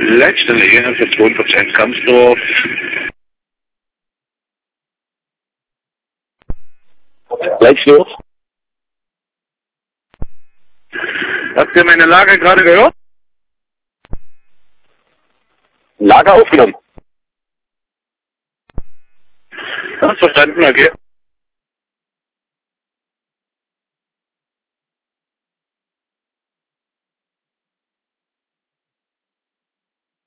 Letzte Linie für 2% Kampfdorf. Letzte. Habt ihr meine Lage gerade gehört? Lager aufgenommen. Ja, verstanden, okay.